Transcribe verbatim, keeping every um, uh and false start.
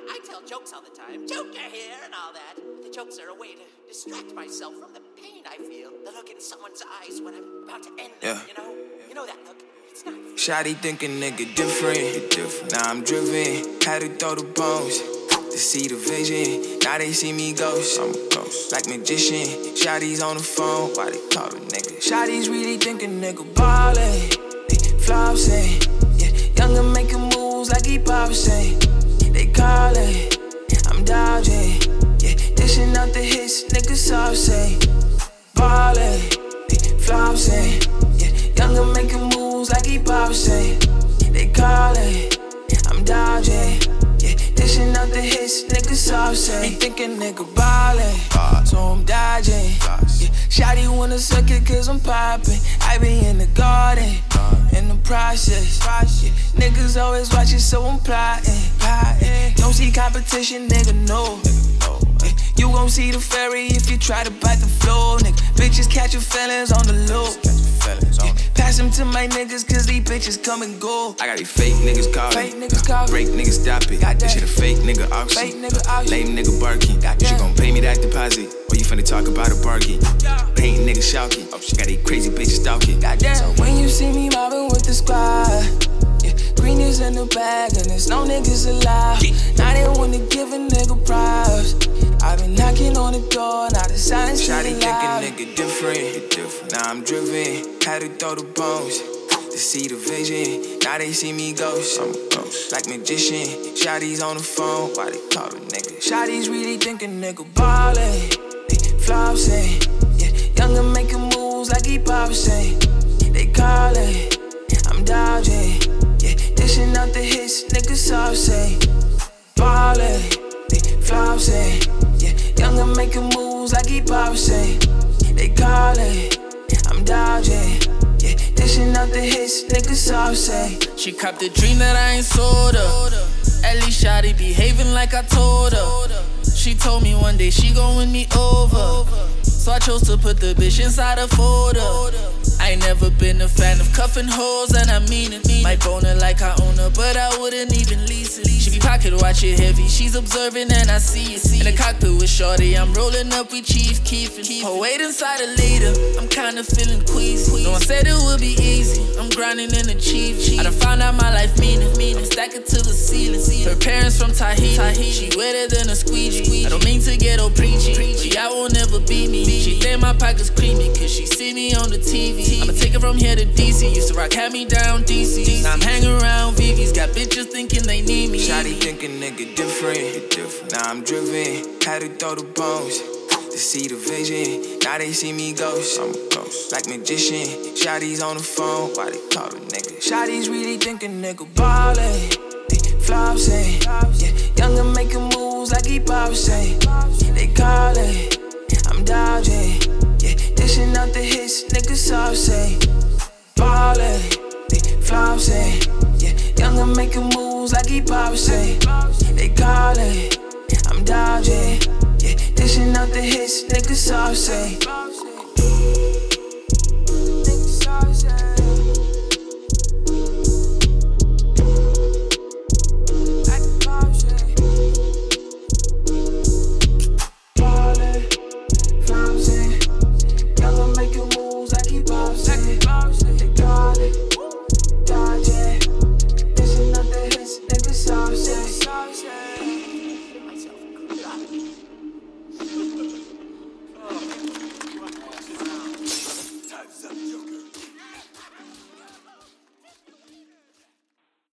I tell jokes all the time, joker here and all that. The jokes are a way to distract myself from the pain I feel. The look in someone's eyes when I'm about to end them, Yeah. you know? You know that look? It's not fair. Shawty thinkin' nigga different. Now I'm driven, had to throw the bones to see the vision. Now they see me ghost, I'm a ghost, like magician. Shawty's on the phone, why they call the nigga? Shawty's really thinkin' nigga ballin', they flossin', yeah. Younger making moves like he bossing. They callin', I'm dodging, yeah. Dishing out the hits, niggas saucing, ballin', they flossin', yeah. Younger making moves like he bossing. They callin', I'm dodging, yeah. Dishing out the hits, niggas saucing. They thinkin' nigga ballin', so I'm dodging, yeah. Shawty wanna suck it cause I'm poppin'. I be in the garden, in the process, yeah. Niggas always watchin', so I'm plotting, plotting. Don't see competition, nigga, no. You gon' see the ferry if you try to bite the floor, nigga. Bitches catchin' feelings on the low. Yeah. Pass them to my niggas cause these bitches come and go. I got these fake niggas callin', fake niggas callin', break niggas stop it. This shit a fake nigga auction, fake nigga auction. Lame nigga barking. You gon' pay me that deposit, or you finna talk about a bargain. Paint niggas shouting, oh, she got these crazy bitches stalking. So when you see me mobbing with the squad, yeah, green is in the bag and there's no niggas alive. Now they wanna give a nigga props. I been knocking on the door, now the silence is loud. Shawty thinkin' nigga different. Now I'm driven, had to throw the bones to see the vision. Now they see me ghost, I'm a ghost, like magician. Shawty's on the phone, why they call the nigga? Shawty's really thinkin' nigga ballin', they flossin', yeah. Younger making moves like he bossing. They callin', I'm dodging, yeah. Dishing out the hits, niggas saucing, ballin', they flossin', yeah. Younger making moves like he bossing. They callin', I'm dodging, yeah. Dishing out the hits, niggas saucing. She copped the dream that I ain't sold her. At least shawty behaving like I told her. She told me one day she gon' win me over, so I chose to put the bitch inside a folder. I ain't never been a fan of cuffing hoes, and I mean it. Might bone her like I own her, but I wouldn't even lease it. She be pocket watching heavy, she's observing and I see it. In the cockpit with shorty, I'm rolling up with Chief Keef. Her weight inside a leader, I'm kinda feeling queasy. No one said it would be easy, I'm grinding and achieve. I done found out my life meaning, I'm stacking to the ceiling. Her parents from Tahiti, she wetter than a squeegee. I don't mean to get all preachy, she I won't never be me. She think my pockets creamy, cause she see me on the T V. I'ma take it from here to D C, used to rock hand me down D C. Now I'm hanging around V V's, got bitches thinking they need me. Shawty thinkin' nigga different. Now I'm driven, had to throw the bones to see the vision. Now they see me ghost, I'm a ghost, like magician. Shawty's on the phone, why they call the nigga? Shawty's really thinkin' nigga ballin', they flossin', yeah. Younger making moves like he bossing. They callin', I'm dodging, yeah. Dishing out the hits, niggas saucing, ballin', they flossin', yeah. Younger making moves like he bossing. They callin', I'm dodging, yeah. Dishing out the hits, niggas saucing.